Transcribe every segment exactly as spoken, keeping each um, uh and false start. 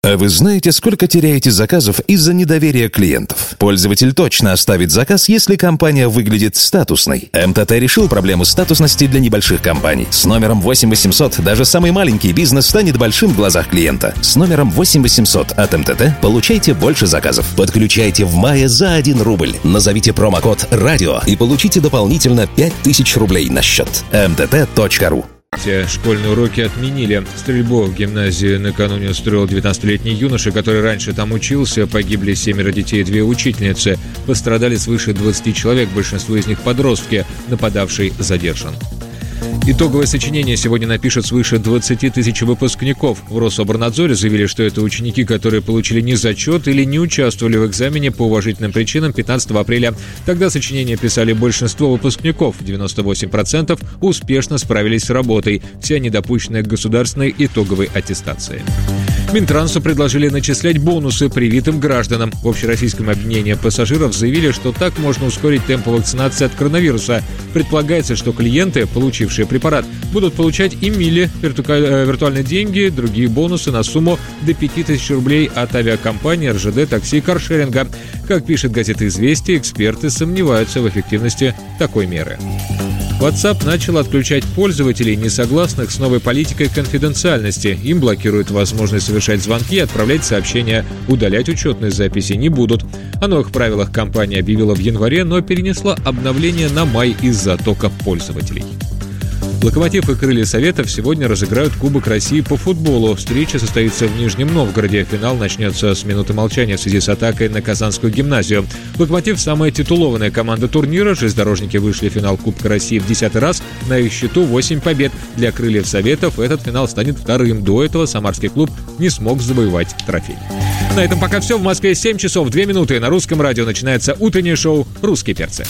А вы знаете, сколько теряете заказов из-за недоверия клиентов? Пользователь точно оставит заказ, если компания выглядит статусной. эм тэ тэ решил проблему статусности для небольших компаний. С номером восемь восемьсот даже самый маленький бизнес станет большим в глазах клиента. С номером восемь восемьсот от эм тэ тэ получайте больше заказов. Подключайте в мае за один рубль. Назовите промокод «Радио» и получите дополнительно пять тысяч рублей на счет. эм тэ тэ точка ру. Школьные уроки отменили. Стрельбу в гимназии накануне устроил девятнадцатилетний юноша, который раньше там учился. Погибли семеро детей и две учительницы. Пострадали свыше двадцати человек, большинство из них подростки. Нападавший задержан. Итоговое сочинение сегодня напишут свыше двадцати тысяч выпускников. В Рособорнадзоре заявили, что это ученики, которые получили незачет или не участвовали в экзамене по уважительным причинам пятнадцатого апреля. Тогда сочинение писали большинство выпускников. девяносто восемь процентов успешно справились с работой. Все они допущены к государственной итоговой аттестации. Минтрансу предложили начислять бонусы привитым гражданам. В общероссийском объединении пассажиров заявили, что так можно ускорить темпы вакцинации от коронавируса. Предполагается, что клиенты, получившие препарат, будут получать и мили, виртуальные деньги, другие бонусы на сумму до пяти тысяч рублей от авиакомпаний, эр жэ дэ, такси и каршеринга. Как пишет газета «Известия», эксперты сомневаются в эффективности такой меры. WhatsApp начал отключать пользователей, не согласных с новой политикой конфиденциальности. Им блокируют возможность совершать звонки и отправлять сообщения. Удалять учетные записи не будут. О новых правилах компания объявила в январе, но перенесла обновление на май из-за оттока пользователей. «Локомотив» и «Крылья Советов» сегодня разыграют Кубок России по футболу. Встреча состоится в Нижнем Новгороде. Финал начнется с минуты молчания в связи с атакой на Казанскую гимназию. «Локомотив» — самая титулованная команда турнира. Железнодорожники вышли в финал Кубка России в десятый раз. На их счету восемь побед. Для «Крыльев Советов» этот финал станет вторым. До этого самарский клуб не смог завоевать трофей. На этом пока все. В Москве семь часов две минуты. На Русском радио начинается утреннее шоу «Русские перцы».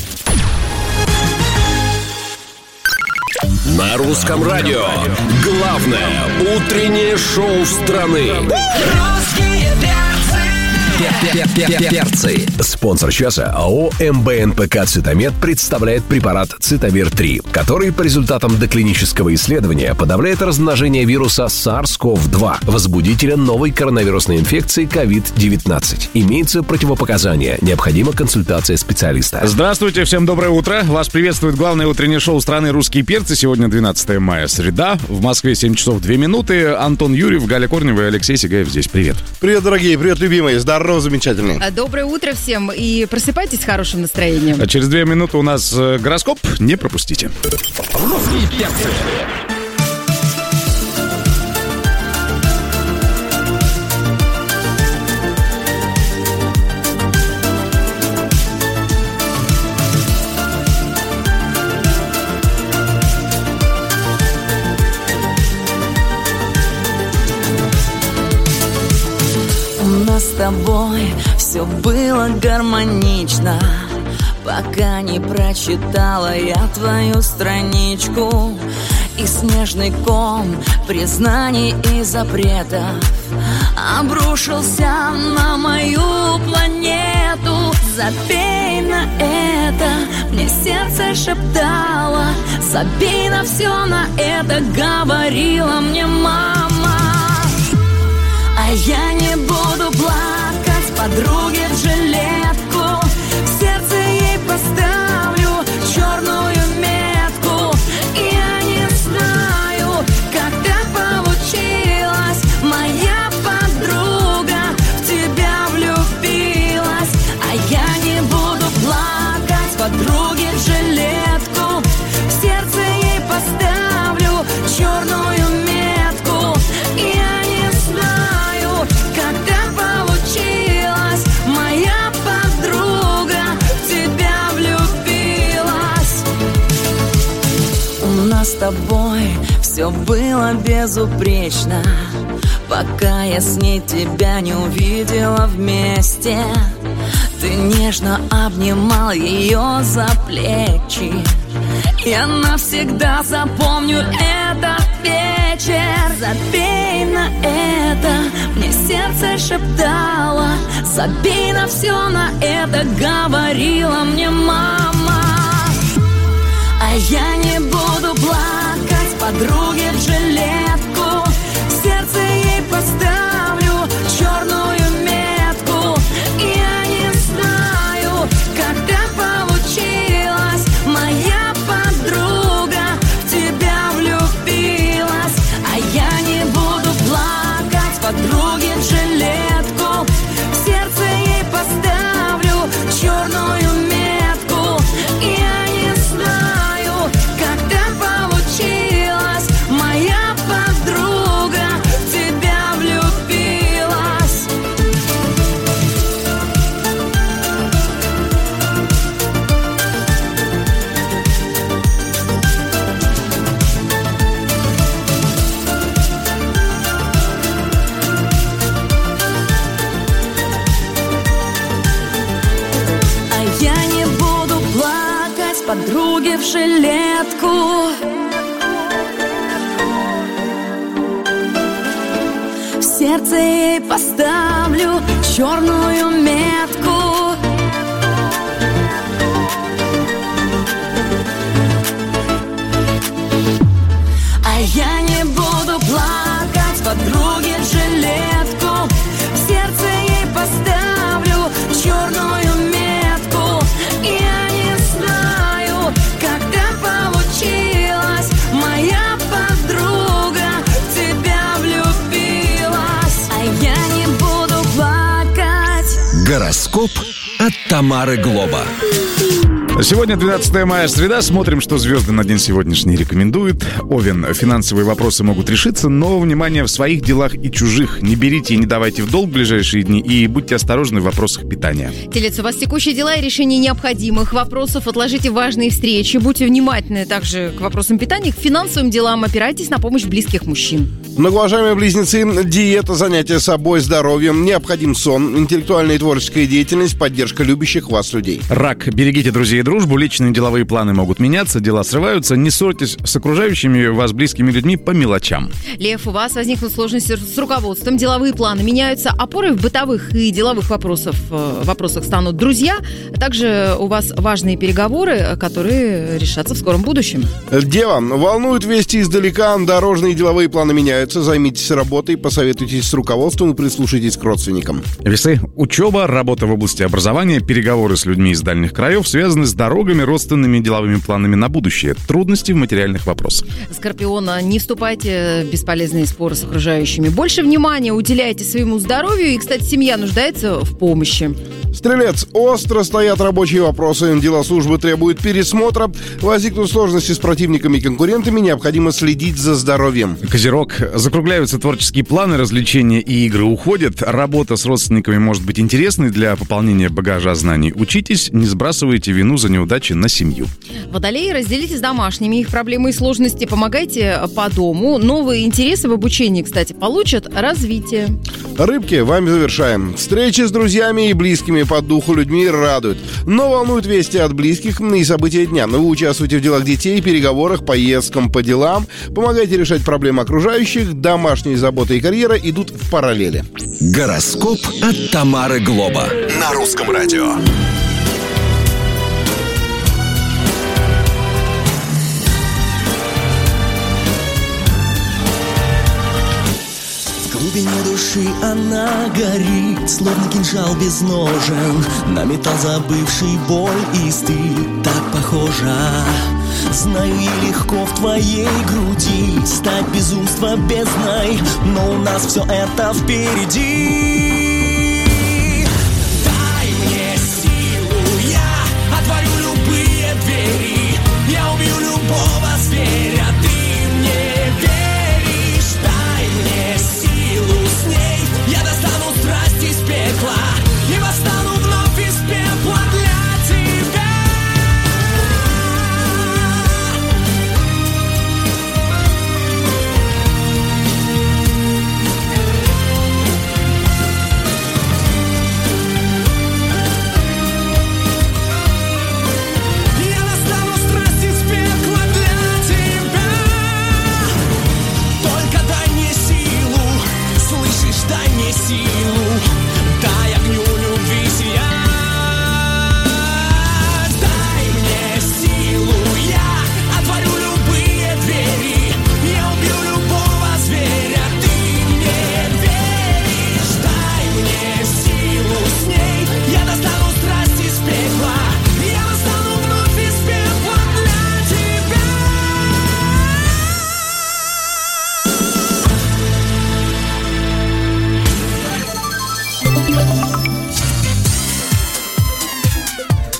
На Русском радио главное утреннее шоу страны. Русские перцы. Перцы. Спонсор часа АО эм бэ эн пэ ка «Цитамед» представляет препарат «Цитавир три», который по результатам доклинического исследования подавляет размножение вируса сарс ков два, возбудителя новой коронавирусной инфекции ковид девятнадцать. Имеются противопоказания. Необходима консультация специалиста. Здравствуйте, всем доброе утро. Вас приветствует главное утреннее шоу страны «Русские перцы». Сегодня двенадцатое мая, среда. В Москве семь часов две минуты. Антон Юрьев, Галя Корнева и Алексей Сигаев здесь. Привет. Привет, дорогие, привет, любимые. Здорово, замечательные. Доброе утро всем и просыпайтесь с хорошим настроением. А через две минуты у нас гороскоп. Не пропустите. Русские перцы. С тобой все было гармонично, пока не прочитала я твою страничку. И снежный ком признаний и запретов обрушился на мою планету. Забей на это, мне сердце шептало. Забей на все на это, говорила мне мама. А я не буду плакать подруге в жилетку, в сердце ей поставлю черную метку. И я не знаю, как так получилось, моя подруга в тебя влюбилась. А я не буду плакать подруге в жилетку, в сердце ей поставлю черную метку. И я не знаю, как так получилось, моя подруга в тебя влюбилась. У нас с тобой все было безупречно, пока я с ней тебя не увидела вместе. Ты нежно обнимал ее за плечи. Я навсегда запомню этот вечер. Забей на это, мне сердце шептало. Забей на все на это, говорила мне мама. А я не буду плакать подруге в жилетку, в сердце ей поставлю черную подруге в жилетку. В сердце ей поставлю черную метку. Я не знаю, как так получилось, моя подруга в тебя влюбилась. А я не буду плакать подруге в жилетку. В сердце ей поставлю черную метку. А я не буду плакать подруге в жилетку. В сердце ей поставлю черную метку. Я не знаю, как так получилось, моя подруга в тебя влюбилась. А я не буду плакать. Гороскоп от Тамары Глоба. Сегодня двенадцатое мая, среда. Смотрим, что звезды на день сегодняшний рекомендуют. Овен. Финансовые вопросы могут решиться, но внимание в своих делах и чужих. Не берите и не давайте в долг в ближайшие дни и будьте осторожны в вопросах питания. Телец, у вас текущие дела и решение необходимых вопросов. Отложите важные встречи. Будьте внимательны также к вопросам питания, к финансовым делам. Опирайтесь на помощь близких мужчин. Многоуважаемые близнецы, диета, занятие собой, здоровьем, необходим сон, интеллектуальная и творческая деятельность, поддержка любящих вас людей. Рак. Берегите друзей и дружбу. Личные деловые планы могут меняться, дела срываются. Не ссорьтесь с окружающими вас близкими людьми по мелочам. Лев, у вас возникнут сложности с руководством, деловые планы меняются, опорой в бытовых и деловых вопросах, вопросах станут друзья. Также у вас важные переговоры, которые решатся в скором будущем. Дева. Волнуют вести издалека, дорожные и деловые планы меняются. Займитесь работой, посоветуйтесь с руководством и прислушайтесь к родственникам. Весы. Учеба, работа в области образования, переговоры с людьми из дальних краев связаны с дорогами, родственными деловыми планами на будущее, трудности в материальных вопросах. Скорпиона, не вступайте в бесполезные споры с окружающими. Больше внимания уделяйте своему здоровью. И, кстати, семья нуждается в помощи. Стрелец. Остро стоят рабочие вопросы. Дела службы требуют пересмотра. Возникнут сложности с противниками и конкурентами. Необходимо следить за здоровьем. Козерог. Закругляются творческие планы, развлечения и игры уходят. Работа с родственниками может быть интересной для пополнения багажа знаний. Учитесь, не сбрасывайте вину за неудачи на семью. Водолеи, разделитесь с домашними их проблемы и сложности. Помогайте по дому. Новые интересы в обучении, кстати, получат развитие. Рыбки, вами завершаем. Встречи с друзьями и близкими по духу людьми радуют. Но волнуют вести от близких и события дня. Вы участвуете в делах детей, переговорах, поездкам по делам. Помогайте решать проблемы окружающих. Домашние заботы и карьера идут в параллели. Гороскоп от Тамары Глоба на Русском радио. В глубине души она горит, словно кинжал без ножен, на металл забывший боль и стыд так похожа. Знаю, и легко в твоей груди стать безумства бездной, но у нас все это впереди. Дай мне силу, я отворю любые двери, я убью любого зверя, ты мне веришь. Дай мне силу, с ней я достану страсть из пекла и восстану вновь из пепла для тебя.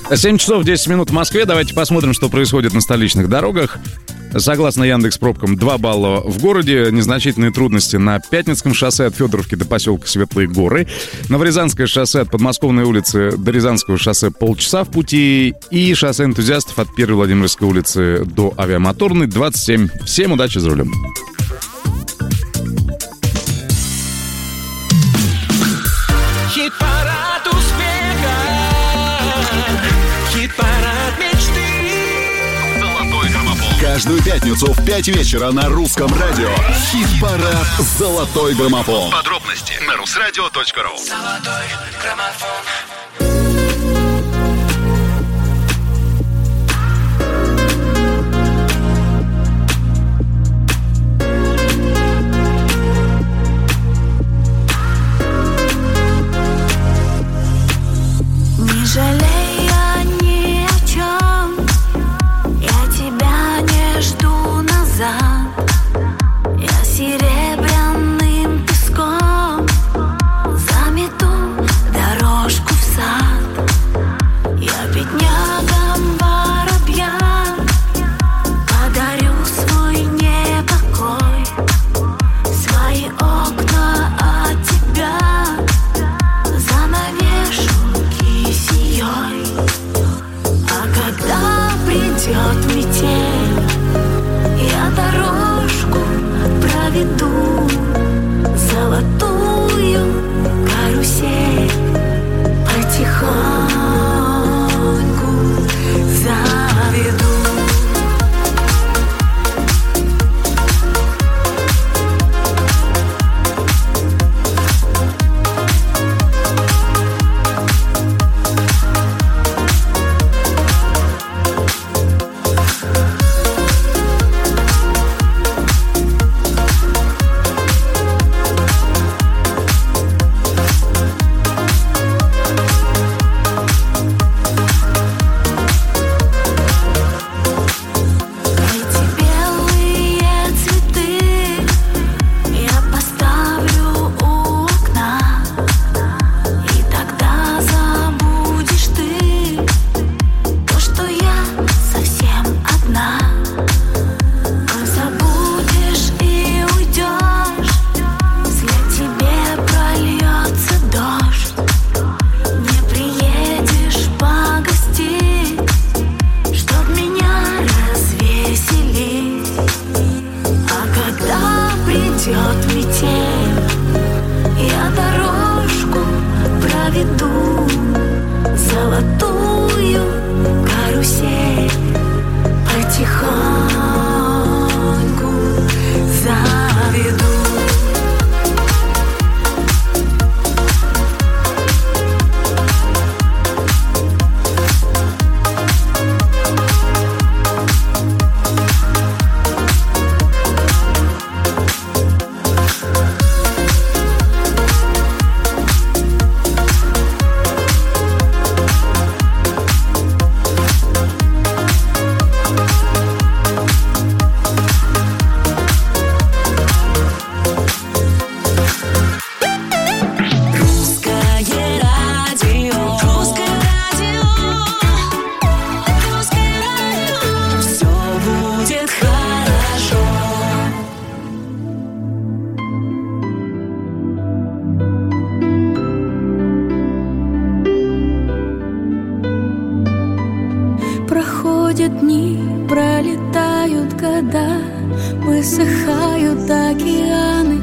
семь часов десять минут в Москве. Давайте посмотрим, что происходит на столичных дорогах. Согласно Яндекс.Пробкам, два балла в городе. Незначительные трудности на Пятницком шоссе от Федоровки до поселка Светлые Горы. Новорязанское шоссе от Подмосковной улицы до Рязанского шоссе полчаса в пути. И шоссе энтузиастов от Первой Владимирской улицы до Авиамоторной двадцать семь. Всем удачи за рулем. Хит-парад успеха, хит-парад мечты. Золотой граммофон. Каждую пятницу в пять вечера на русском радио. Хит-парад «Золотой граммофон». Подробности на русрадио точка ру. Золотой граммофон. Не жалея ни о чем, я тебя не жду назад. Я серебряным песком замету дорожку в сад. Я беднягам воробьям подарю свой непокой, свои окна от тебя занавешу кисеей. А когда придет метель, я дорожку проведу, золотую карусель потихоньку заведу. Эти белые цветы я поставлю у окна, и тогда забудешь ты то, что я совсем одна. Забудешь и уйдешь, вслед тебе прольется дождь. Не приедешь погостить, чтоб меня развеселить. А когда придет метель, я дорожку проведу, золотую карусель потихоньку заведу. Русское радио, русское радио, русское радио. Все будет хорошо. Проходят дни, пролетают года, высыхают океаны,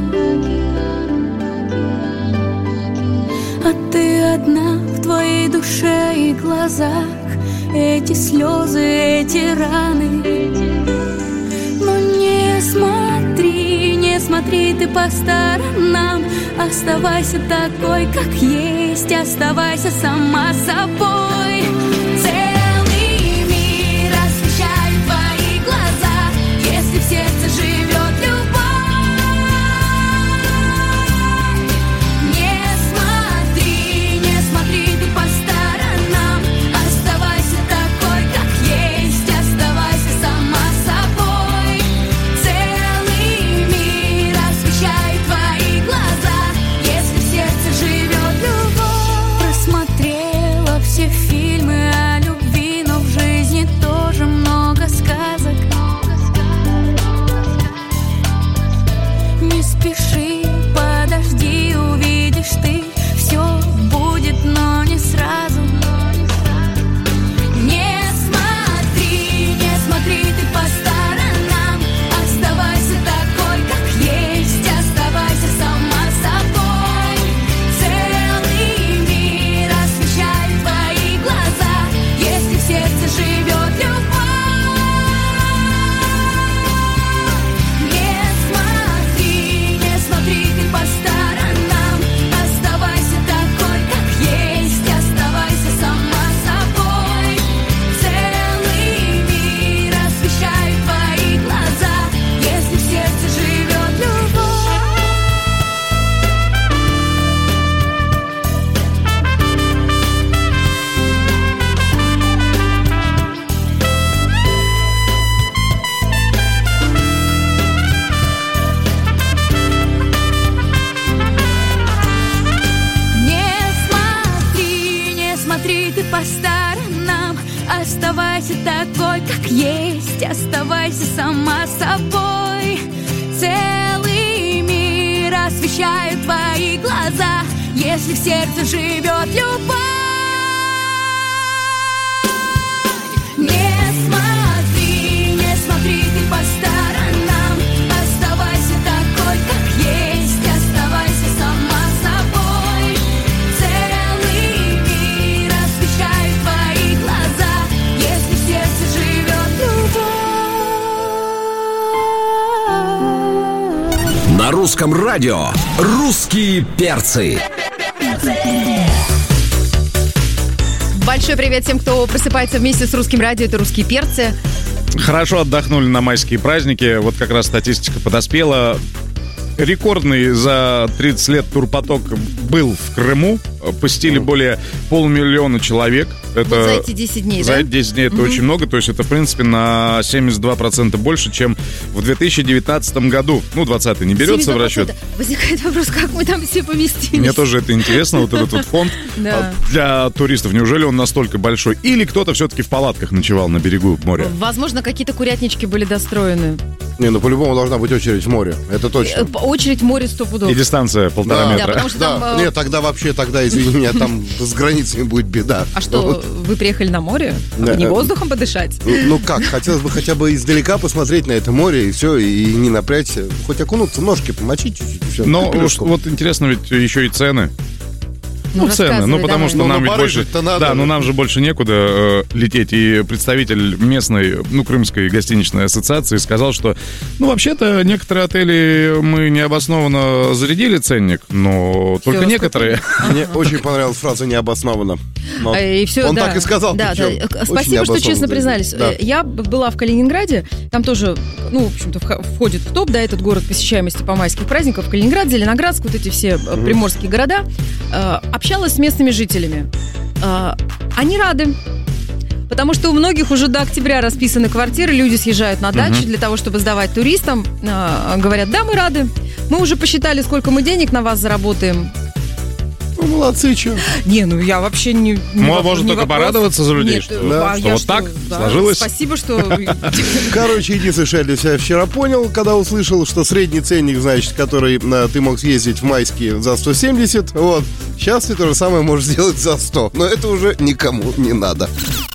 а ты одна в твоей душе и глазах. Эти слезы, эти раны. Но не смотри, не смотри ты по сторонам. Оставайся такой, как есть, оставайся сама собой. Целый мир освещает твои глаза, если в сердце живет любовь. Не смотри, не смотри ты по сторонам. Оставайся такой, как есть, оставайся сама собой. Целый мир освещает твои глаза, если в сердце живет любовь. Просмотрела все фильмы, по сторонам. Оставайся такой, как есть. Оставайся сама собой. Целый мир освещают твои глаза, если в сердце живет любовь. Не смотри, не смотри ты по сторонам. Оставайся такой, как есть. Оставайся сама собой. Целый мир освещает твои глаза, если в сердце живет любовь. На русском радио «Русские перцы». Большой привет всем, кто просыпается вместе с русским радио. Это «Русские перцы». Хорошо отдохнули на майские праздники. Вот как раз статистика подоспела. Рекордный за тридцать лет турпоток был в Крыму. Посетили более полумиллиона человек. Это, вот за эти десять дней, за да? эти десять дней это Угу. очень много. То есть это, в принципе, на семьдесят два процента больше, чем в две тысячи девятнадцатом году. Ну, двадцатый не берется в расчет. Возникает вопрос, как мы там все поместились. Мне тоже это интересно, вот этот вот фонд Да. для туристов. Неужели он настолько большой? Или кто-то все-таки в палатках ночевал на берегу моря? Возможно, какие-то курятнички были достроены. Не, ну по-любому должна быть очередь в море. Это точно. Э, Очередь в море сто пудов. И дистанция полтора Да. метра. Да, потому что Да, там... э, нет, тогда вообще, тогда, извини меня, там с границами будет беда. А что, вы приехали на море? Да. Не воздухом подышать? Ну, ну как, хотелось бы хотя бы издалека посмотреть на это море и все, и не напрячься. Хоть окунуться, ножки помочить чуть-чуть и все. Но уж вот интересно ведь еще и цены. Ну, цены, рассказывай, ну потому давай. что Ну, нам ну, ведь больше, порыжить-то надо. да, ну нам же больше некуда э, лететь. И представитель местной, ну, крымской гостиничной ассоциации сказал, что, ну, вообще-то некоторые отели мы необоснованно зарядили ценник, но только Всё, некоторые. Мне очень понравилась фраза «необоснованно». Но А, И все, он да. так и сказал. Да, причем. да. Очень Спасибо, что честно необоснованно. признались. Да. Э, Я б- была в Калининграде, там тоже, ну, в общем-то, вх- входит в топ, да, этот город посещаемости по майских праздников. Калининград, Зеленоградск, вот эти все э, приморские города. Э, Общалась с местными жителями. Э, Они рады. Потому что у многих уже до октября расписаны квартиры, люди съезжают на дачу для того, чтобы сдавать туристам. Э, Говорят, да, мы рады. Мы уже посчитали, сколько мы денег на вас заработаем. Ну, молодцы, что. Не, ну я вообще не... не Ну, а воп- можно не только вопрос. порадоваться за людей, Нет, что- э, да, а что я вот так да, сложилось. Спасибо, что... Короче, единственное, что я для себя вчера понял, когда услышал, что средний ценник, значит, который э, ты мог съездить в майские за сто семьдесят, вот, сейчас ты то же самое можешь сделать за сто. Но это уже никому не надо.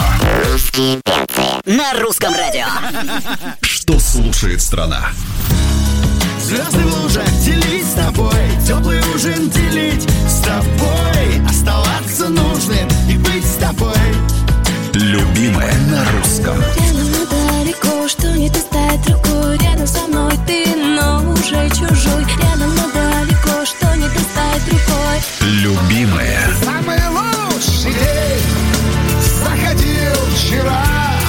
На русском радио. Что слушает страна? Звезды в лужах делить с тобой, теплый ужин делить с тобой, оставаться нужным и быть с тобой. Любимая на русском. Рядом, но далеко, что не достать рукой. Рядом со мной ты, но уже чужой. Рядом, но далеко, что не достать рукой. Любимая. Самый лучший день заходил вчера.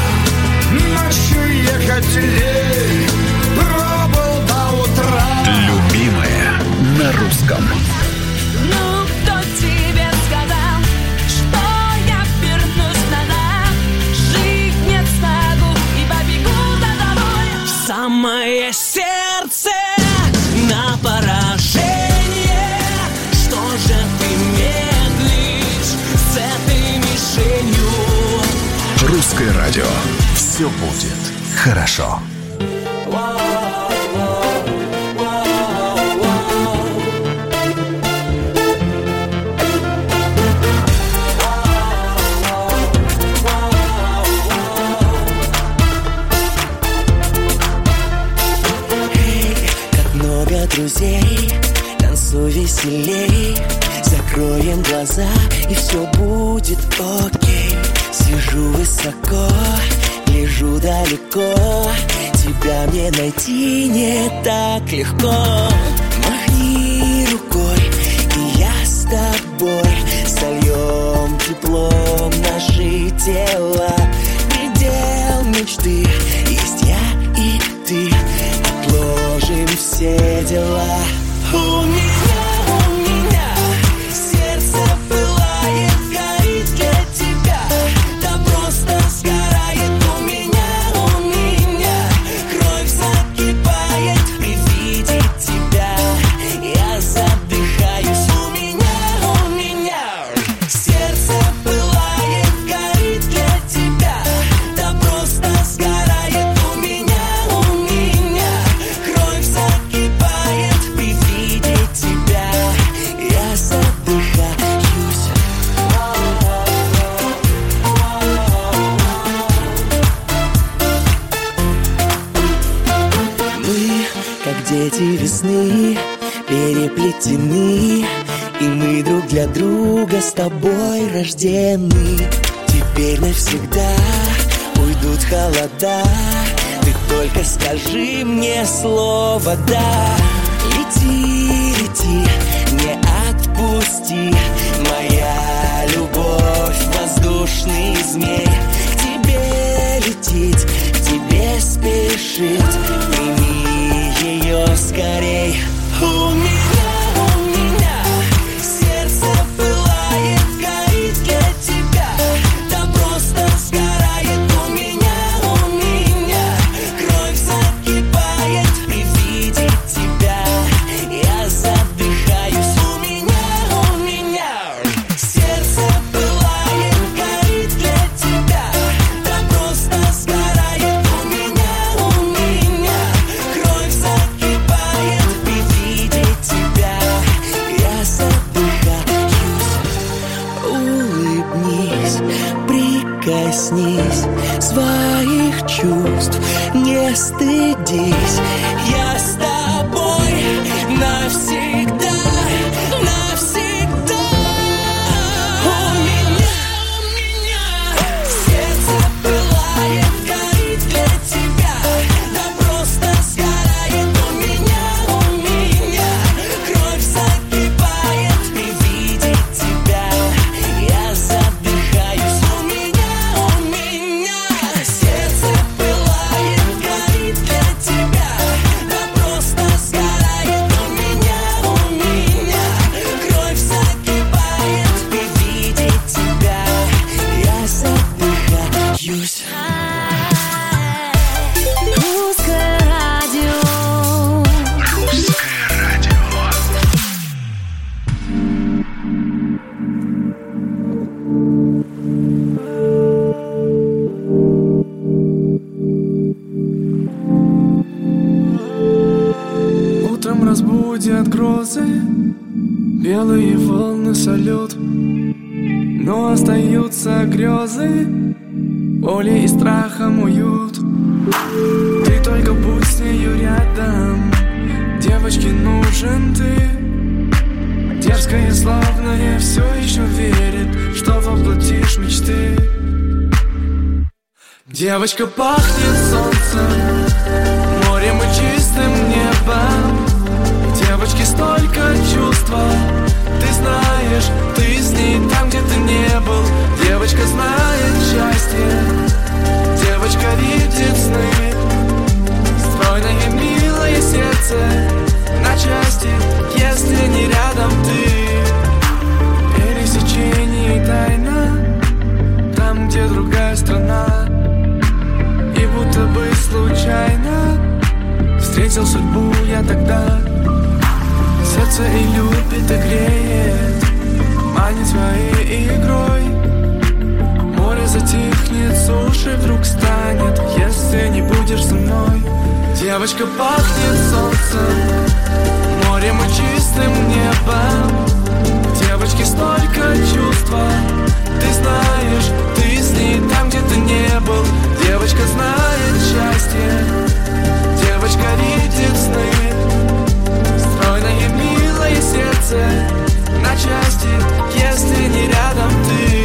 Ночью ехать лень, пробыл до утра. Любимая на русском. Ну, кто тебе сказал, что я вернусь назад? Жить не смогу и побегу за тобой. В самое сердце на поражение. Что же ты медлишь с этой мишенью? Русское радио. Все будет хорошо. Как много друзей, танцуй веселей. Закроем глаза, и все будет окей. Сижу высоко, гляжу далеко. Тебя мне найти не так легко. Махни рукой, и я с тобой сольем теплом наши тела. Предел мечты, есть я и ты. Отложим все дела. У меня, у меня сердце пылает, горит для тебя. Да просто сгорает. У меня, у меня кровь закипает при виде тебя. Я задыхаюсь. У меня, у меня сердце пылает, подруга, с тобой рождены. Теперь навсегда уйдут холода. Ты только скажи мне слово «да». Лети, лети, не отпусти. Моя любовь, воздушный змей, к тебе летит, к тебе спешит. Прими ее скорей. У меня, у меня сердце пылает, горит для тебя. Да просто сгорает. У меня, у меня кровь закипает при виде тебя. Я задыхаюсь. У меня, у меня сердце пылает, горит для тебя. Да просто сгорает. У меня, у меня кровь закипает при виде тебя. Я задыхаюсь. Улыбнись, прикоснись своих чувств, не стыдись. Я с тобой навсегда, навсегда. У меня, у меня сердце пылает, горит для тебя. Да просто сгорает. У меня, у меня кровь закипает при виде тебя. Я задыхаюсь. У меня, у меня сердце пылает, горит для тебя. Да просто сгорает. У меня, у меня кровь закипает при виде тебя. Я задыхаюсь. Русское радио. Утром разбудят грозы, белые волны салют, но остаются грезы, болью и страхом уют. Ты только будь с нею рядом, девочке нужен ты. Дерзкая и славная все еще верит, что воплотишь мечты. Девочка пахнет солнцем, морем и чистым небом. В девочке столько чувства, ты знаешь, ты с ней там, где ты не был. Девочка знает счастье, девочка видит сны. Стройное милое сердце на части, если не рядом ты. Пересечение и тайна, там, где другая страна. И будто бы случайно встретил судьбу я тогда. Сердце и любит, и греет, манит своей игрой. Море затихнет, суши вдруг станет, если не будешь со мной. Девочка пахнет солнцем, морем и чистым небом. В девочке столько чувства, ты знаешь, ты с ней там, где ты не был. Девочка знает счастье, девочка видит сны. Стройное милое сердце на части, если не рядом ты.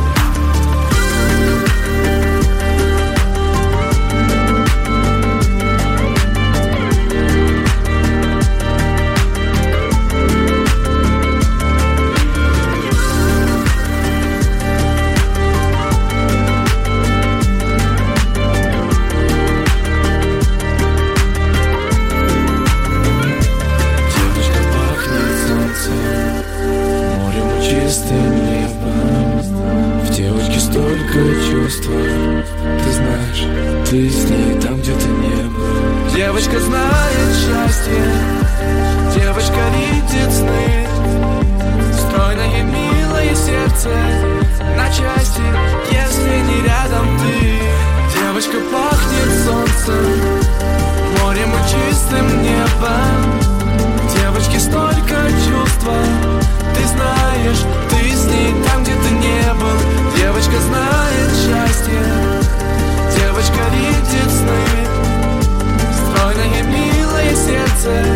Ты знаешь, ты с ней там, где ты не был. Девочка знает счастье, девочка видит сны. Стройное милое сердце на части, если не рядом ты. Девочка пахнет солнцем, морем и чистым небом. Девочки столько чувства, ты знаешь, ты с ней там, где ты не был. Девочка знает счастье, девочка видит сны. Стройное милое сердце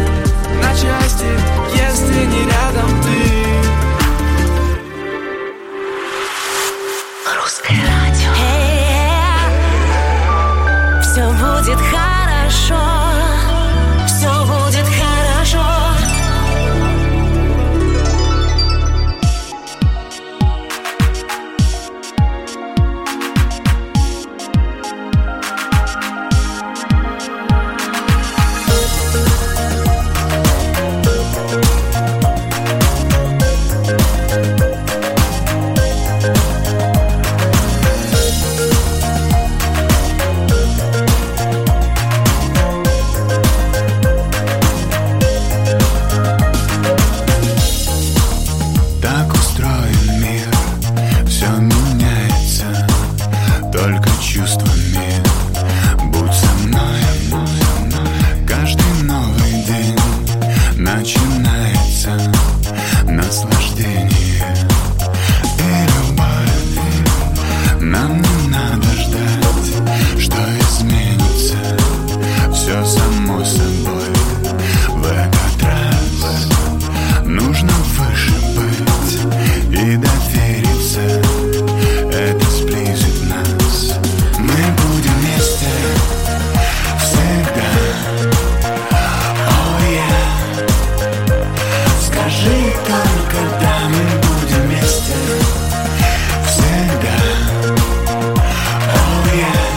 хорошо, все будет хорошо. Так устроен мир, все меняется только чувствами. Будь со мной, каждый новый день начинается наслаждение и любовь. Нам не надо ждать, что изменится, все само собой. В этот раз нужно выше быть и довериться. Это сблизит нас. Мы будем вместе всегда. Oh yeah. Скажи только да, мы будем вместе всегда. Oh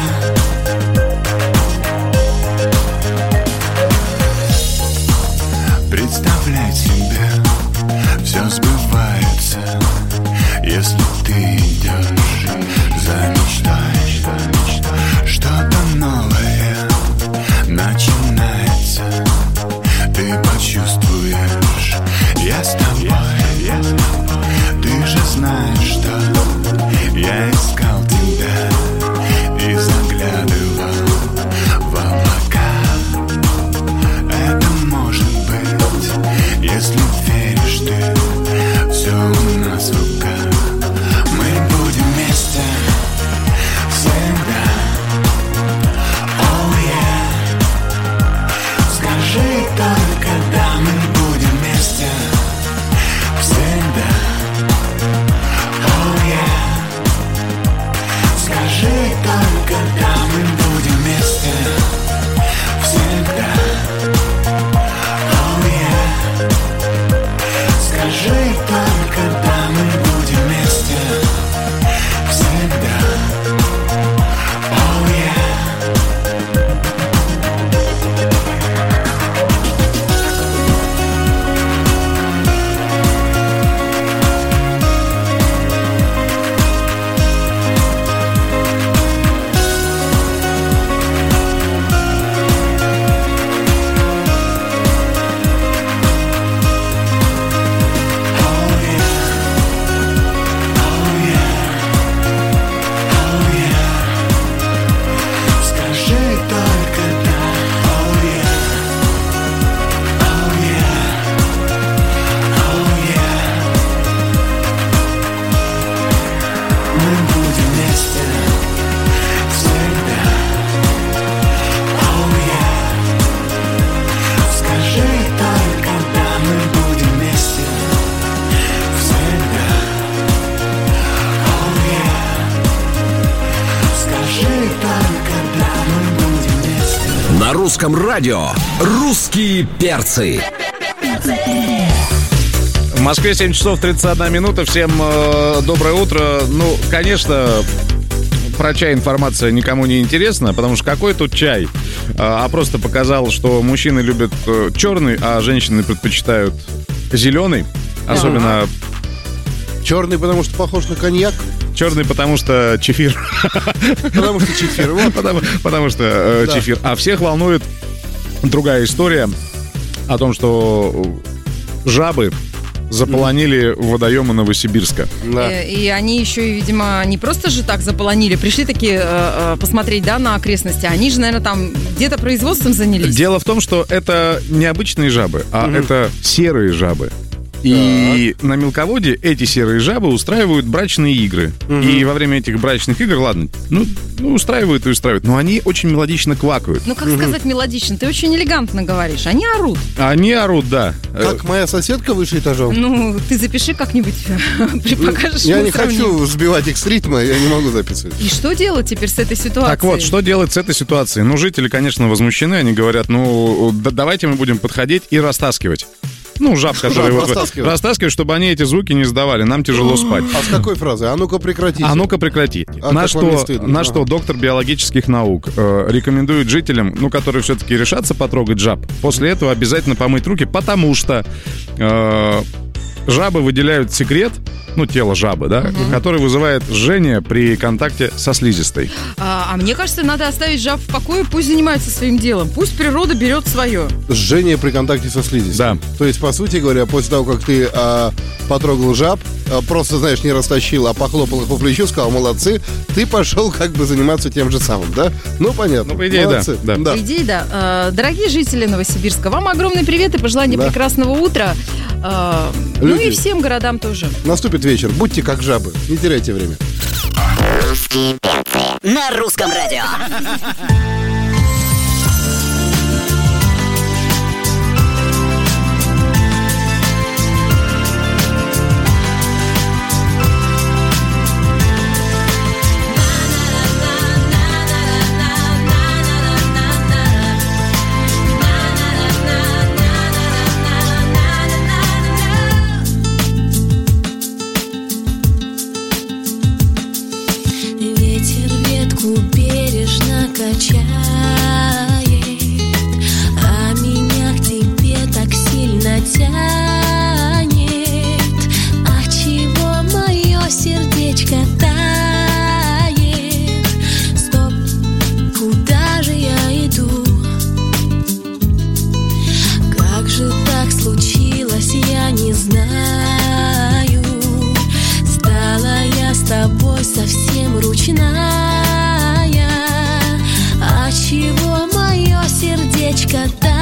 yeah. Представляй себе, все сбывается, если ты идешь за мечтой. Что-то новое начинается, ты почувствуешь. Я с тобой, ты же знаешь, что я искал тебя и заглядывал в облака. Это может быть, если веришь ты, все у нас в руках. Мы будем вместе всегда. Oh yeah. Скажи только да, мы будем вместе всегда. Oh yeah. Скажи только да, мы будем вместе всегда. Oh yeah. Скажи только да, мы будем вместе всегда. Oh yeah. На русском радио «Русские перцы». В Москве семь часов тридцать одна минута. Всем э, доброе утро. Ну, конечно, про чай информация никому не интересна, потому что какой тут чай? А, а просто показал, что мужчины любят э, черный, а женщины предпочитают зеленый. Особенно... Черный, потому что похож на коньяк. Черный, потому что чефир. Потому что чефир. Вот. Потому, потому что э, да. чефир. А всех волнует другая история о том, что жабы заполонили водоемы Новосибирска. Да. И, и они еще, видимо, не просто же так заполонили, пришли такие э, посмотреть, да, на окрестности. Они же, наверное, там где-то производством занялись. Дело в том, что это не обычные жабы, а угу. это серые жабы. И на мелководье эти серые жабы устраивают брачные игры. Мгм. И во время этих брачных игр, ладно, ну, ну, устраивают и устраивают, но они очень мелодично квакают. Ну, как сказать мелодично? Ты очень элегантно говоришь. Они орут. Они орут, да. Как моя соседка выше этажом. Ну, ты запиши как-нибудь, покажешь. Я мы не сравним. хочу сбивать их с ритма, я не могу записывать. И что делать теперь с этой ситуацией? Так вот, что делать с этой ситуацией? Ну, жители, конечно, возмущены. Они говорят, ну, да- давайте мы будем подходить и растаскивать. Ну, жаб, которые вот- растаскивать. растаскивать, чтобы они эти звуки не издавали. Нам тяжело спать. А с какой фразы? А ну-ка прекратите. А ну-ка прекрати. А на как вам не что, стыдно? на Ага. что доктор биологических наук э, рекомендует жителям, ну, которые все-таки решатся потрогать жаб, после этого обязательно помыть руки, потому что э, жабы выделяют секрет, ну, тело жабы, да, который вызывает жжение при контакте со слизистой. А, а мне кажется, надо оставить жаб в покое, пусть занимаются своим делом. Пусть природа берет свое. Жжение при контакте со слизистой. Да. То есть, по сути говоря, после того, как ты а, потрогал жаб, а, просто, знаешь, не растащил, а похлопал их по плечу, сказал, молодцы, ты пошел как бы заниматься тем же самым, да? Ну, понятно. Ну, по идее, да, Молодцы. да. По идее, да. А, дорогие жители Новосибирска, вам огромный привет и пожелание Да. прекрасного утра. А, ну Люди. и всем городам тоже. Наступит вечер, будьте как жабы, не теряйте время. На русском радио. Ветер ветку бережно качает, а меня к тебе так сильно тянет. А чего мое сердечко тает? Стоп, куда же я иду? Как же так случилось, я не знаю. Стала я с тобой совсем ручная. А чего мое сердечко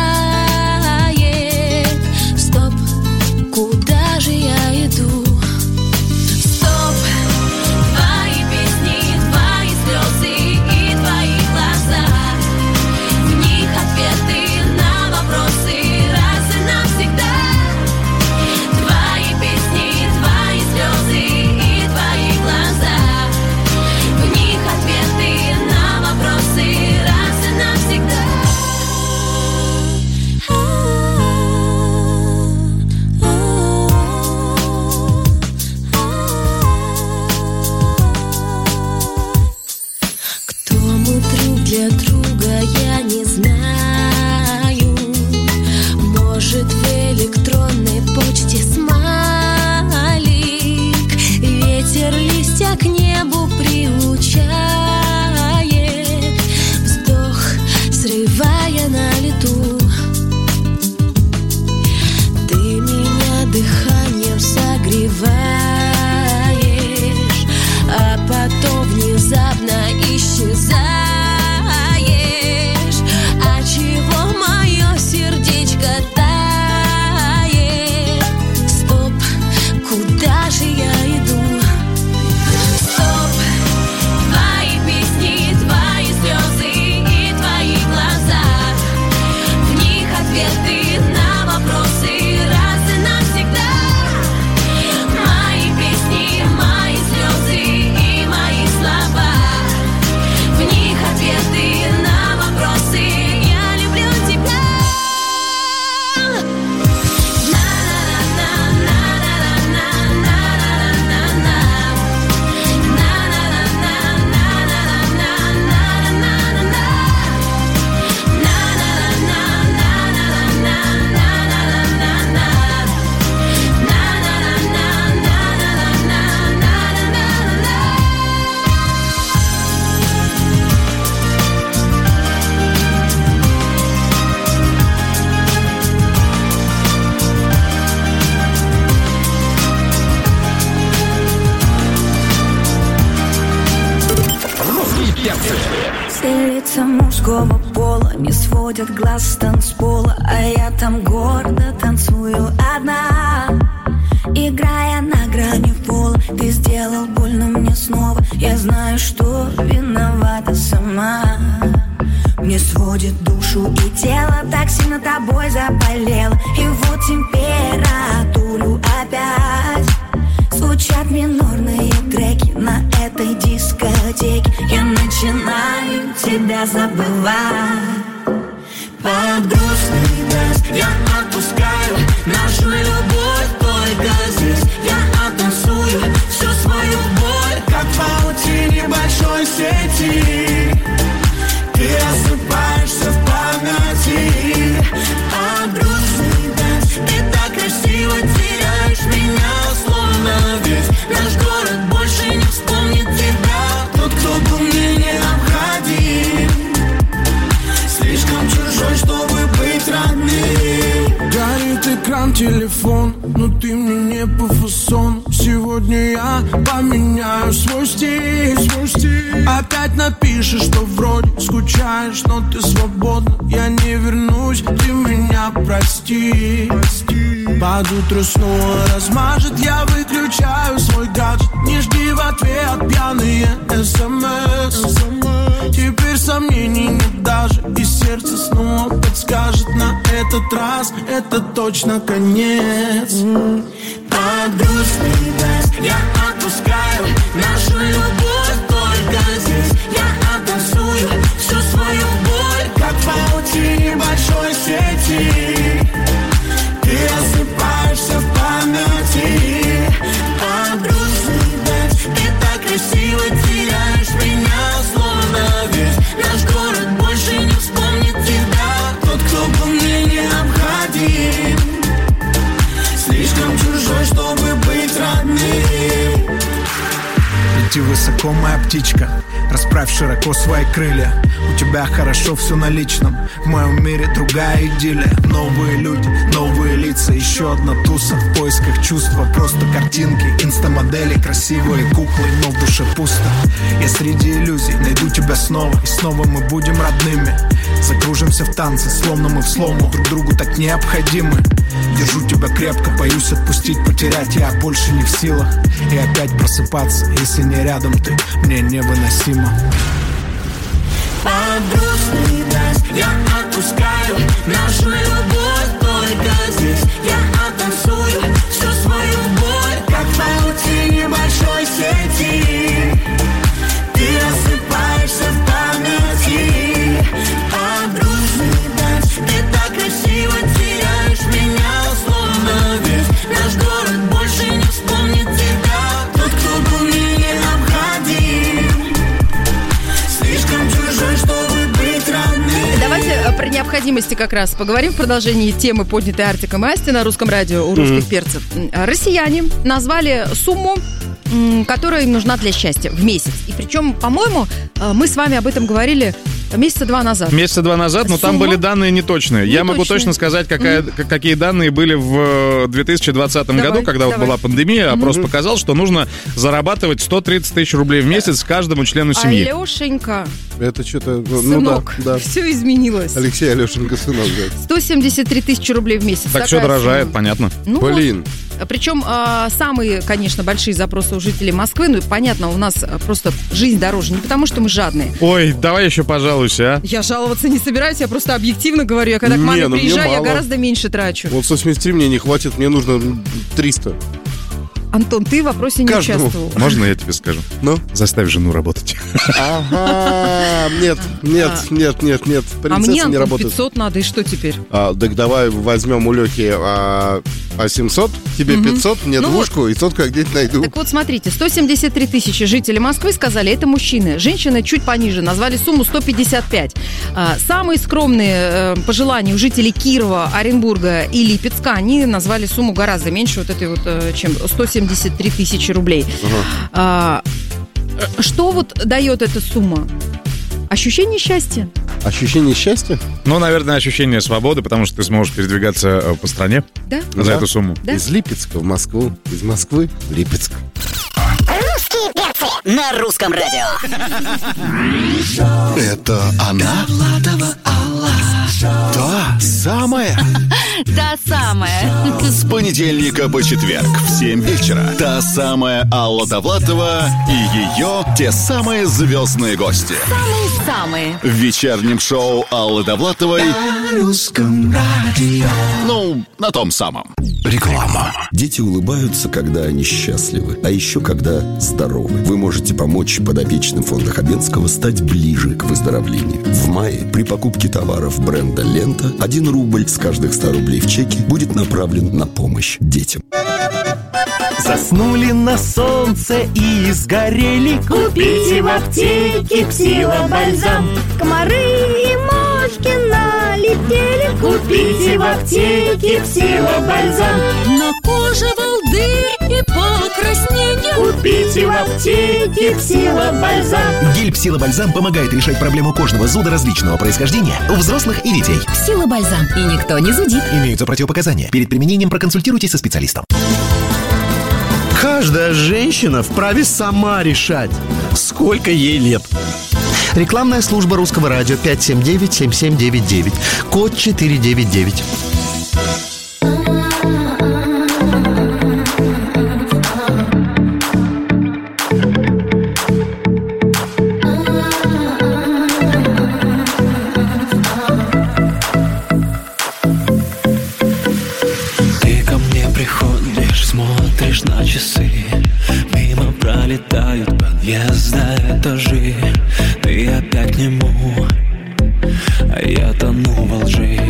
тает? Стоп, куда же я иду? Стоп, твои песни, твои слезы и твои глаза. В них ответы на вопросы раз и навсегда. Твои песни, твои слезы и твои глаза. В них ответы на вопросы раз и навсегда. Кто мы друг для друга, я не знаю. Может, в электронной почте смайлик. Ветер листья к небу приучает. Вздох, срывая на лету. Ты меня дыханием согреваешь, а потом внезапно исчезаешь. А чего мое сердечко тает? Стоп, куда же я иду? Стоп, твои песни, твои слезы и твои глаза. В них ответы на вопросы раз и навсегда. Мои песни, мои слезы и мои слова. В них ответы на вопросы. Я люблю тебя. Все лица мужского пола не сводят глаз с танцпола, а я там гордо танцую одна. играя на грани пола. Ты сделал больно мне снова. Я знаю, что виновата сама. Мне сводит душу и тело, так сильно тобой заболело. И вот температуру опять. Звучат минорные треки на этой дискотеке. Я начинаю тебя забывать. Под грустный дождь я отпускаю нашу любовь только здесь. Я оттанцую всю свою боль, как в паутине большой сети. Ты рассыпаешься в памяти. Под грустный дождь ты так красиво теряешь меня, словно весь наш город больше не вспомнит тебя. Тот, кто был мне необходим, слишком чужой, чтобы быть родным. Горит экран телефон, но ты мне не по фасону. Сегодня я поменяю свой стиль, свой стиль. Опять напишешь, что вроде скучаешь, но ты свободна. Я не вернусь, ты меня прости, прости. Под утро снова размажет, я выключаю свой гаджет. Не жди в ответ пьяные смс. Теперь сомнений нет даже, и сердце снова подскажет: на этот раз это точно конец. Под грустный дождь я отпускаю нашу любовь только здесь. Я оттанцую всю свою боль, как в паутине большой сети. Ты рассыпаешься в памяти. Под грустный дождь ты так красиво теряешь меня, словно весь наш город больше не вспомнит тебя. Тот, кто был мне необходим, слишком чужой, чтобы быть родным. Лети высоко, моя птичка, расправь широко свои крылья. У тебя хорошо все на личном, в моем мире другая идиллия. Новые люди, новые лица, еще одна туса в поисках чувства. Просто картинки, инстамодели, красивые куклы, но в душе пусто. Я среди иллюзий найду тебя снова, и снова мы будем родными. Закружимся в танце, словно мы в слому, друг другу так необходимы. Держу тебя крепко, боюсь отпустить, потерять я больше не в силах. И опять просыпаться, если не рядом ты, мне невыносимо. Под грустный дождь я отпускаю нашу любовь только здесь. Я оттанцую всю свою боль, как в паутине большой сети. Ты рассыпаешься в памяти. Под грустный дождь ты так красиво теряешь меня, словно весь наш город больше не вспомнит тебя. Тот, кто был мне необходим, слишком чужой, чтобы быть родным. Давайте про необходимости как раз поговорим в продолжении темы, поднятой Артиком и Асти на русском радио у русских mm-hmm. перцев. Россияне назвали сумму, которая им нужна для счастья в месяц. И причем, по-моему, мы с вами об этом говорили месяца два назад. Месяца два назад, но Сумма? там были данные неточные. Не Я могу точные. точно сказать, какая, Mm-hmm. какие данные были в две тысячи двадцатом Давай, году, когда давай. была пандемия. Опрос mm-hmm. показал, что нужно зарабатывать сто тридцать тысяч рублей в месяц каждому члену семьи. Алешенька, Это что-то... Ну, сынок, да, да. все изменилось. Алексей Алешенька, сынок, да. сто семьдесят три тысячи рублей в месяц. Так все Такая дорожает, сумма. понятно. Ну, Блин. Причем а, самые, конечно, большие запросы у жителей Москвы. Ну, и понятно, у нас а, просто жизнь дороже. Не потому, что мы жадные. Ой, давай еще пожалуйся, а. Я жаловаться не собираюсь, я просто объективно говорю. Я когда к Не, маме ну мне приезжаю, я мало. гораздо меньше трачу. Вот сто семьдесят три мне не хватит, мне нужно триста. Антон, ты в вопросе не Каждому. участвовал. Можно я тебе скажу? Ну? Заставь жену работать. Ага, нет, нет, нет, нет, нет. А Принцесса мне, не Антон, работает. пятьсот надо, и что теперь? А, так давай возьмем у Лехи а, а семьсот, тебе Мгм. пятьсот, мне Ну двушку, и сотку я где-то найду. Так вот, смотрите, сто семьдесят три тысячи жителей Москвы сказали, это мужчины. Женщины чуть пониже, назвали сумму сто пятьдесят пять. А, самые скромные э, пожелания у жителей Кирова, Оренбурга и Липецка, они назвали сумму гораздо меньше, вот этой вот, э, чем сто семьдесят три тысячи рублей. А, э, что вот дает эта сумма? Ощущение счастья. Ощущение счастья? Ну, наверное, ощущение свободы, потому что ты сможешь передвигаться э, по стране Да? за Да. эту сумму. Да? Из Липецка в Москву, из Москвы в Липецк. Русские перцы. на русском радио. Это она? Та самая? Та самая. С понедельника по четверг в семь вечера. Та самая Алла Довлатова и ее те самые звездные гости. Самые-самые. В вечернем шоу Аллы Довлатовой На русском радио. Ну, на том самом. Реклама. Дети улыбаются, когда они счастливы, а еще когда здоровы. Вы можете помочь подопечным фонда Хабенского стать ближе к выздоровлению. В мае при покупке товаров бренда «Лента» один рубль с каждых ста рублей в чеке будет направлен на помощь детям. Заснули на солнце и сгорели. Купите в аптеке Псилобальзам. Комары и мошки налетели. Купите в аптеке Псилобальзам. На коже волдырь и покраснение. Купите в аптеке Псилобальзам. Гель Псилобальзам помогает решать проблему кожного зуда различного происхождения у взрослых и детей. Псилобальзам. И никто не зудит. Имеются противопоказания. Перед применением проконсультируйтесь со специалистом. Каждая женщина вправе сама решать, сколько ей лет. Рекламная служба Русского радио пять семь девять семь семь девять девять. Код четыре девять девять. Ты ко мне приходишь, смотришь на часы. Мимо пролетают подъезда, этажи. Ты опять к нему, а я тону во лжи.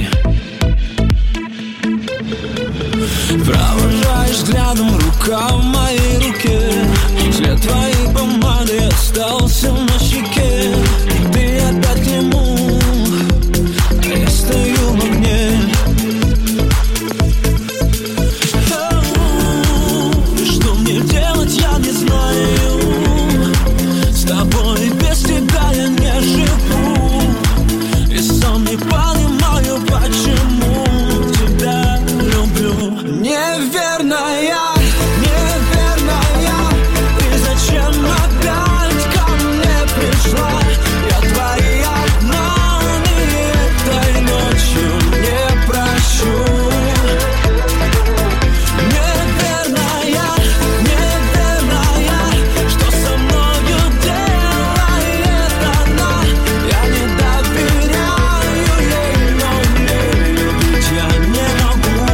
Провожаешь взглядом, рука в моей руке. След твоей помады остался на щеке. Ты опять к нему, а я стою в огне. Что мне делать, я не знаю. С тобой без тебя я не живу. И сам не понимаю, почему тебя люблю. Неверная, неверная. Ты зачем опять ко мне пришла? Я твои обманы этой ночью не прощу. Неверная, неверная. Что со мною делает она? Я не доверяю ей, но не любить я не могу.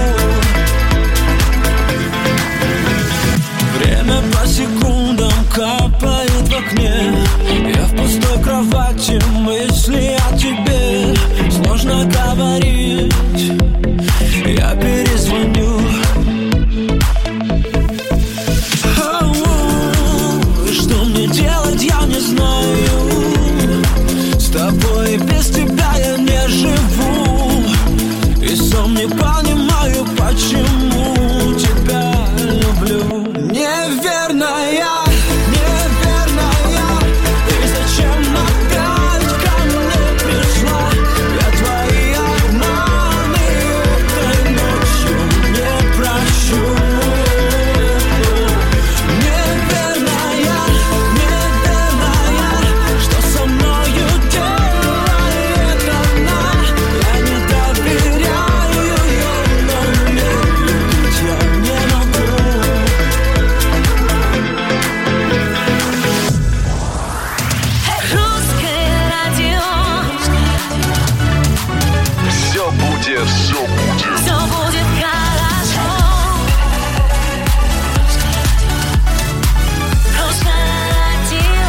Время по секундам капает в окне. Я в пустой кровати, мысли о тебе. Сложно говорить, я перезвоню. Ау, что мне делать, я не знаю. С тобой без тебя я не живу. И сам не понимаю, почему тебя люблю. Неверная, неверная. Ты зачем опять ко мне пришла? Я твои обманы этой ночью не прощу. Неверная, неверная. Что со мною делает она? Я не доверяю ей, но не любить я не могу. Русское радио. Все будет, все будет. Все будет хорошо. Русское радио.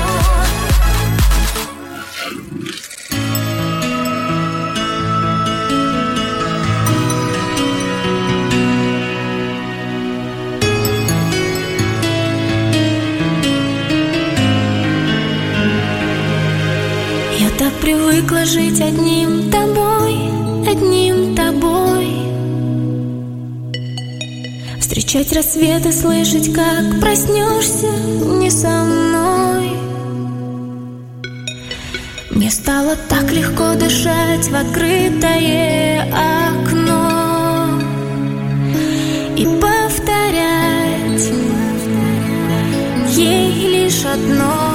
Я так привыкла жить одним тобой, одним тобой. Встречать рассветы, слышать, как проснешься не со мной. Мне стало так легко дышать в открытое окно и повторять ей лишь одно.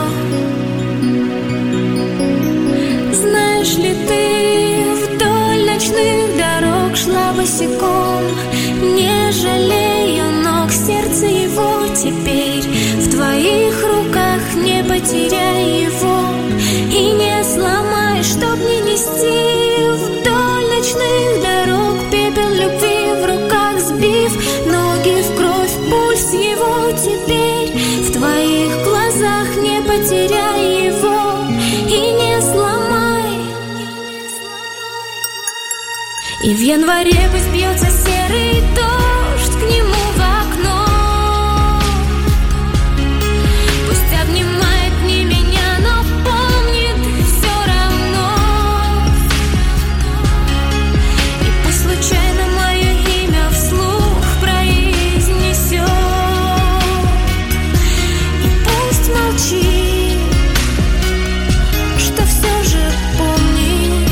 Знаешь ли ты, вдоль ночных дорог шла босиком, не жалея ног, сердце его теперь в твоих руках, не потеряй его и не сломай, чтоб не нести вдоль ночных дорог пепел любви в руках сбив, ноги в кровь, пульс его теперь в твоих глазах, не потеряй его и не сломай. И в январе пусть бьется серый дождь к нему в окно, пусть обнимает не меня, но помнит все равно. И пусть случайно мое имя вслух произнесет, и пусть молчит, что все же помнит.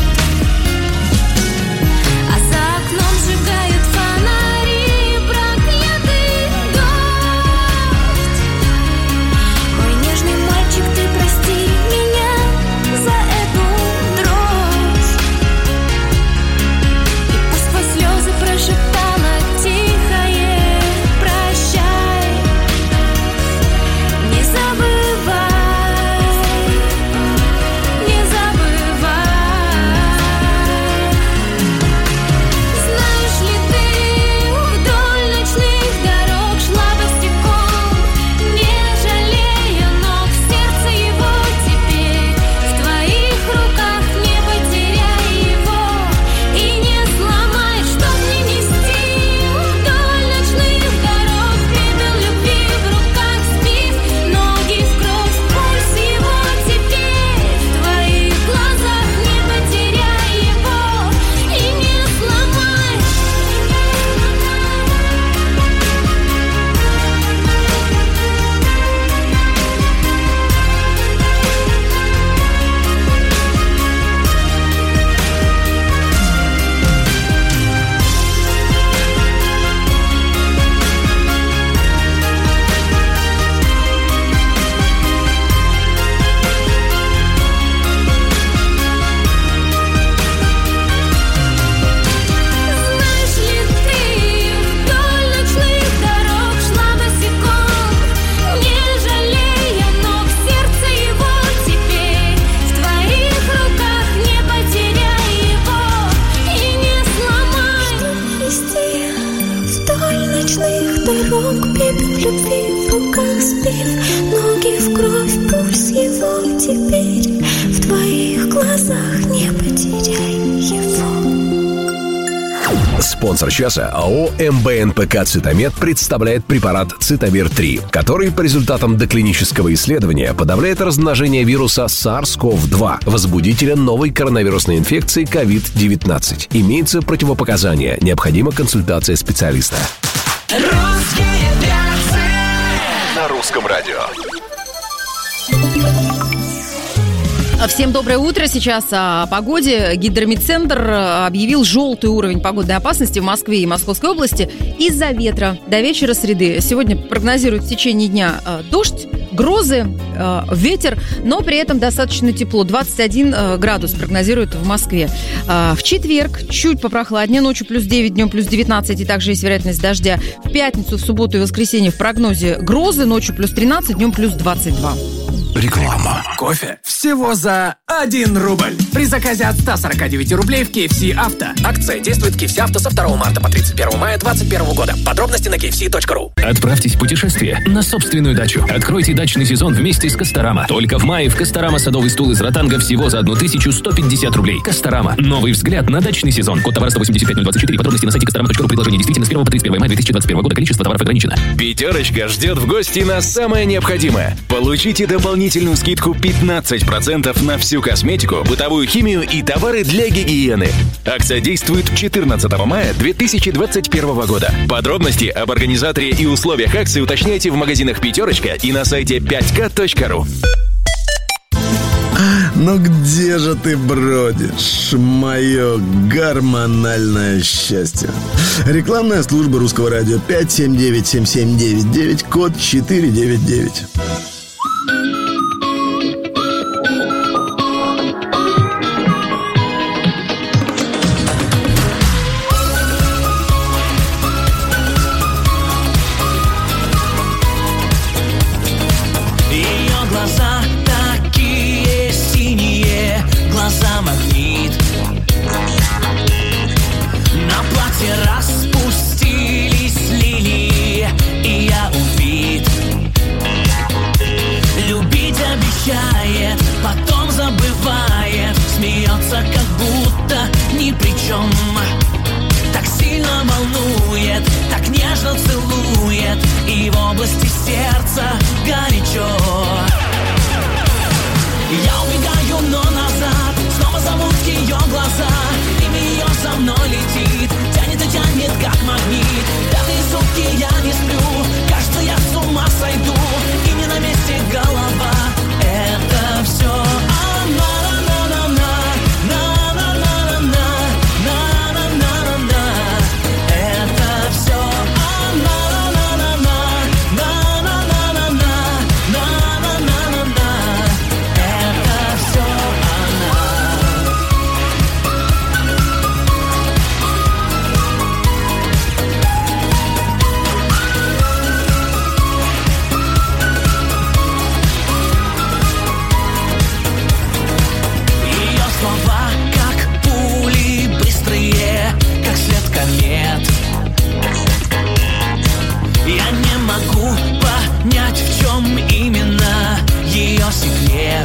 А за окном сжигают фонари, проклятый дождь. Мой нежный мальчик, ты прости меня за эту дрожь. И пусть сквозь слезы прошептала тихое прощай. Не забывай, не забывай. Знаешь ли ты, вдоль ночных дорог шла босиком, не жалея ног, сердце его теперь в твоих руках, не потеряй его и не сломай, чтоб не нести вдоль ночных дорог пепел любви в руках сбив, ноги в кровь, пульс его теперь в твоих глазах, не потеряй его и не сломай. Знаешь ли ты, вдоль ночных дорог шла босиком, не жалея ног, сердце его теперь в твоих руках, не потеряй его и не сломай. Чтоб нести вдоль ночных дорог пепел любви в руках сбив, ноги в кровь, пульс его теперь в твоих глазах, не потеряй его. Спонсор часа АО МБНПК «Цитамет» представляет препарат «Цитавир три», который по результатам доклинического исследования подавляет размножение вируса сарс ков два, возбудителя новой коронавирусной инфекции ковид девятнадцать. Имеются противопоказания. Необходима консультация специалиста. Русские перцы. На русском радио. Всем доброе утро. Сейчас о погоде. Гидромедцентр объявил желтый уровень погодной опасности в Москве и Московской области из-за ветра до вечера среды. Сегодня прогнозируют в течение дня дождь, грозы, ветер, но при этом достаточно тепло. двадцать один градус прогнозируют в Москве. В четверг чуть попрохладнее, ночью плюс девять, днем плюс девятнадцать, и также есть вероятность дождя. В пятницу, в субботу и воскресенье в прогнозе грозы, ночью плюс тринадцать, днем плюс двадцать два. Реклама. Кофе всего за один рубль. При заказе от ста сорока девяти рублей в кей эф си Авто. Акция действует в кей эф си Авто со второго марта по тридцать первое мая две тысячи двадцать первого года. Подробности на кей эф си точка ру. Отправьтесь в путешествие на собственную дачу. Откройте дачный сезон вместе с Касторама. Только в мае в Касторама садовый стул из ротанга всего за тысячу сто пятьдесят рублей. Касторама. Новый взгляд на дачный сезон. Код товара сто восемьдесят пять ноль двадцать четыре. Подробности на сайте касторама точка ру. Предложение действительно с первого по тридцать первое мая две тысячи двадцать первого года. Количество товаров ограничено. Пятерочка ждет в гости на самое необходимое. Получите дополнительную скидку пятнадцать процентов на всю косметику, бытовую химию и товары для гигиены. Акция действует четырнадцатого мая две тысячи двадцать первого года. Подробности об организаторе и условиях акции уточняйте в магазинах «Пятерочка» и на сайте пять ка точка ру. Ну где же ты бродишь, мое гормональное счастье? Рекламная служба русского радио пять семь девять семь семь девять девять, код четыре девять девять. горячо. Я убегаю, но назад снова зовут ее глаза. Имя ее за мной летит, тянет и тянет, как магнит. Пятые сутки я не сплю, кажется, я с ума сойду. И не на месте голова, это все она. Комет. Я не могу понять, в чем именно ее секрет.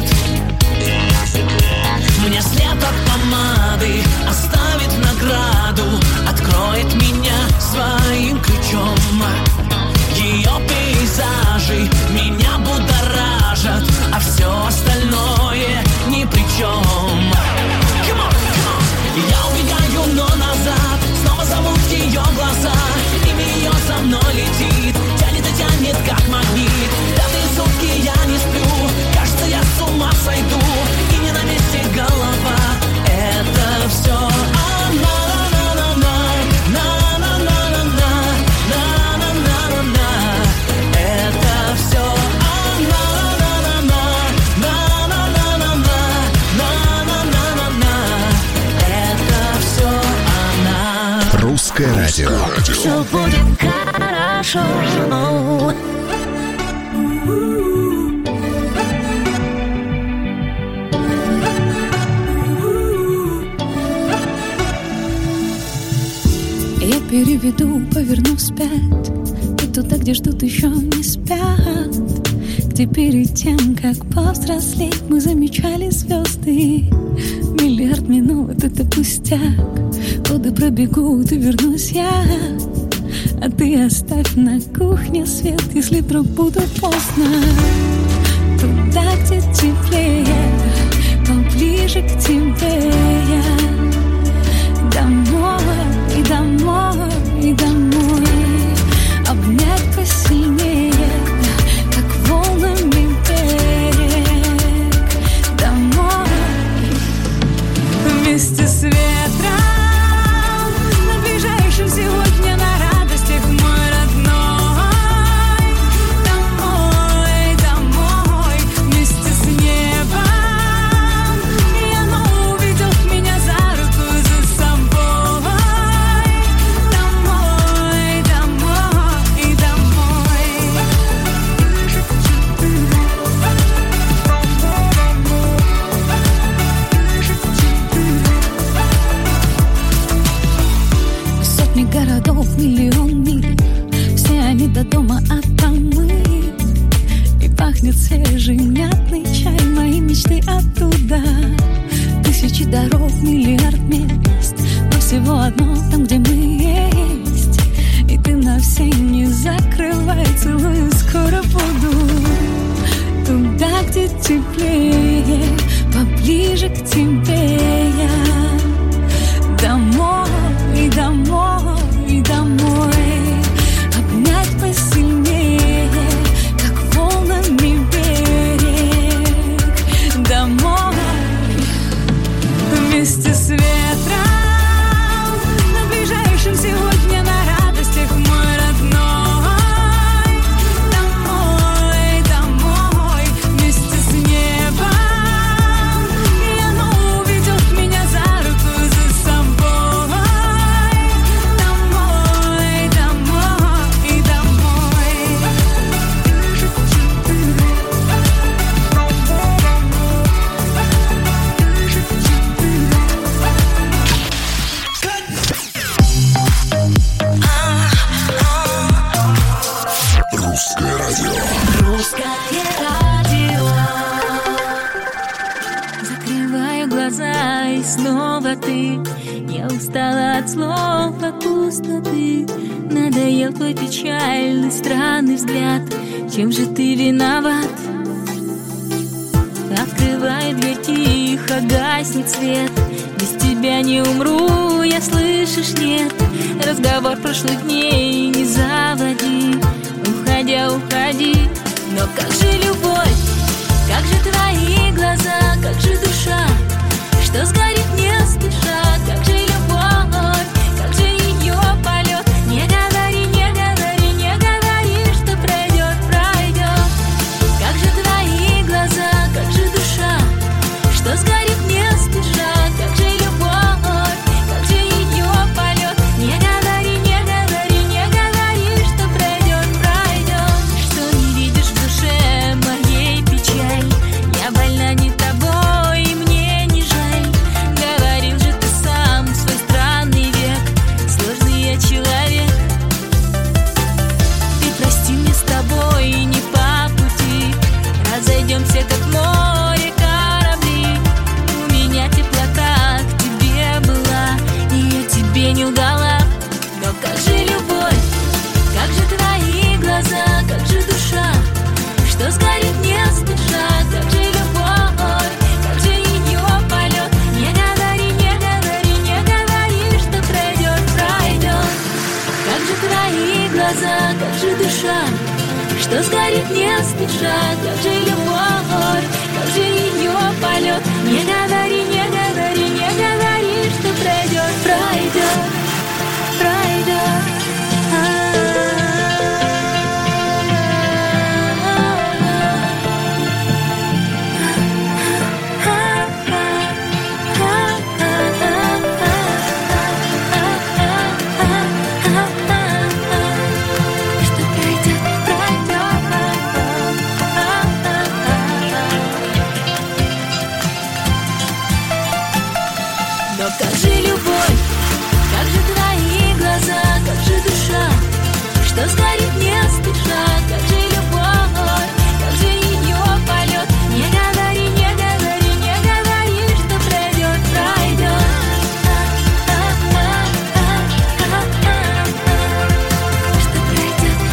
Мне след от помады оставит награду, откроет меня своим ключом. Ее пейзажи меня будоражат, а все остальное ни при чем. Come on, come on. Я убегаю, но назад снова зовут ее глаза. Имя ее за мной летит, тянет и тянет, как магнит. Пятые сутки я не сплю, кажется, я с ума сойду. И не на месте голова, это все она. Русское радио. Все будет хорошо. Я переведу, поверну вспять, и туда, где ждут, еще не спят. Где перед тем, как повзрослеть, мы замечали звезды. Миллиард минут — это пустяк. Годы пробегут, и вернусь я. А ты оставь на кухне свет, если вдруг буду поздно. Туда, где теплее, поближе к тебе я. Домой, и домой, и домой. Обнять посильнее, как волнами берег. Домой, вместе с ветром. Сегодня на радостях, мой родной. Домой, домой, вместе с небом. И оно уведет меня за руку, за собой. Домой, домой и домой. Сотни городов, миллион миль, все они до дома, а там мы. И пахнет свежий мятный чай, мои мечты оттуда. Тысячи дорог, миллиард мест, но всего одно там, где мы есть. И ты на все не закрывай, целую, скоро буду. Туда, где теплее, поближе к тебе я. Домой, и домой, и домой. Обнять посильнее, как волнами берег. Домой, вместе с ветром. Над ближайшим сегодня на радостях, мой родной. Домой, домой, вместе с небом. И оно уведет меня за руку, за собой. Домой, домой и домой. Русское радио. Русское радио. Закрываю глаза, и снова ты. Я устала от слов, от пустоты. Надоел твой печальный, странный взгляд. чем же ты виноват? Открывай дверь, тихо гаснет свет. Без тебя не умру, я, слышишь, нет. Разговор прошлых дней не заводи. Уходя, уходи. Но как же любовь, как же твои глаза, как же душа, что сгорит не спеша, как же любовь, как же ее полет. Не говори, не говори, не говори, что пройдет, пройдет. Как же твои глаза, как же душа, что сгорит не спеша, как же любовь, как же ее полет. Не говори, не говори, не говори, что пройдет, пройдет. Что не видишь в душе моей печаль? Я больна не тобой, и мне не жаль. Говорил же ты сам в свой странный век, сложный я человек. Ты прости, мне с тобой не по пути, разойдемся как море корабли. У меня теплота к тебе была, и я тебе не лгала. Но как же любовь, как же твои глаза, как же душа, что сгорит не спеша, как же любовь, как же ее полет. Не говори, не говори, не говори, что пройдет, пройдет. Как же твои глаза, как же душа, что сгорит не спеша, как же